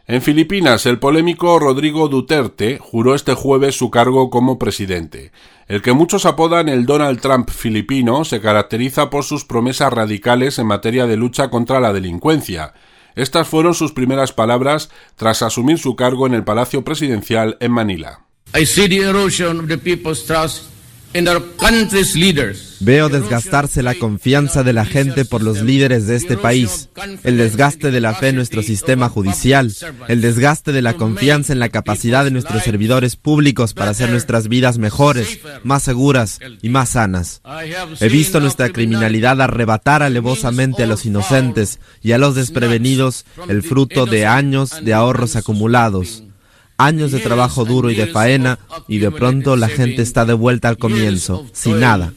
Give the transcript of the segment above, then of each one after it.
En Filipinas, el polémico Rodrigo Duterte juró este jueves su cargo como presidente. El que muchos apodan el Donald Trump filipino se caracteriza por sus promesas radicales en materia de lucha contra la delincuencia. Estas fueron sus primeras palabras tras asumir su cargo en el Palacio Presidencial en Manila. I see the erosion of the people's trust in our country's leaders. Veo desgastarse la confianza de la gente por los líderes de este país, el desgaste de la fe en nuestro sistema judicial, el desgaste de la confianza en la capacidad de nuestros servidores públicos para hacer nuestras vidas mejores, más seguras y más sanas. He visto nuestra criminalidad arrebatar alevosamente a los inocentes y a los desprevenidos el fruto de años de ahorros acumulados. Años de trabajo duro y de faena, y de pronto la gente está de vuelta al comienzo, sin nada.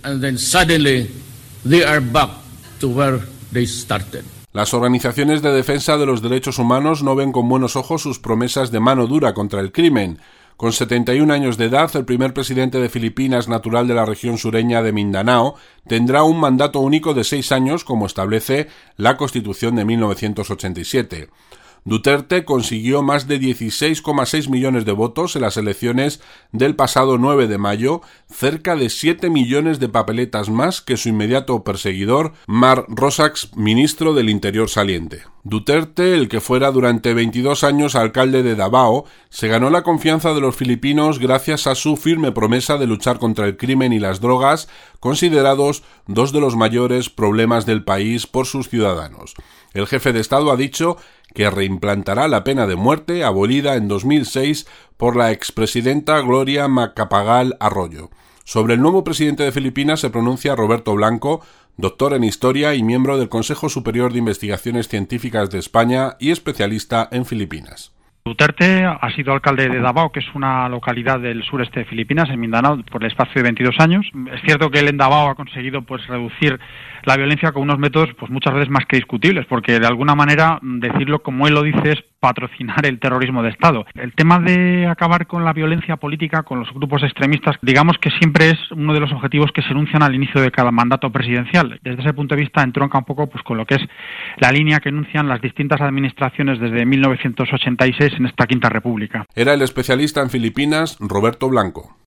Las organizaciones de defensa de los derechos humanos no ven con buenos ojos sus promesas de mano dura contra el crimen. Con 71 años de edad, el primer presidente de Filipinas, natural de la región sureña de Mindanao, tendrá un mandato único de 6 años, como establece la Constitución de 1987. Duterte consiguió más de 16,6 millones de votos en las elecciones del pasado 9 de mayo, cerca de 7 millones de papeletas más que su inmediato perseguidor, Mar Rosax, ministro del Interior saliente. Duterte, el que fuera durante 22 años alcalde de Davao, se ganó la confianza de los filipinos gracias a su firme promesa de luchar contra el crimen y las drogas, considerados dos de los mayores problemas del país por sus ciudadanos. El jefe de Estado ha dicho que reimplantará la pena de muerte abolida en 2006 por la expresidenta Gloria Macapagal Arroyo. Sobre el nuevo presidente de Filipinas se pronuncia Roberto Blanco, doctor en Historia y miembro del Consejo Superior de Investigaciones Científicas de España y especialista en Filipinas. Duterte ha sido alcalde de Davao, que es una localidad del sureste de Filipinas, en Mindanao, por el espacio de 22 años. Es cierto que él en Davao ha conseguido reducir la violencia con unos métodos muchas veces más que discutibles, porque de alguna manera, decirlo como él lo dice, es patrocinar el terrorismo de Estado. El tema de acabar con la violencia política, con los grupos extremistas, digamos que siempre es uno de los objetivos que se enuncian al inicio de cada mandato presidencial. Desde ese punto de vista entronca un poco con lo que es la línea que enuncian las distintas administraciones desde 1986 en esta Quinta República. Era el especialista en Filipinas, Roberto Blanco.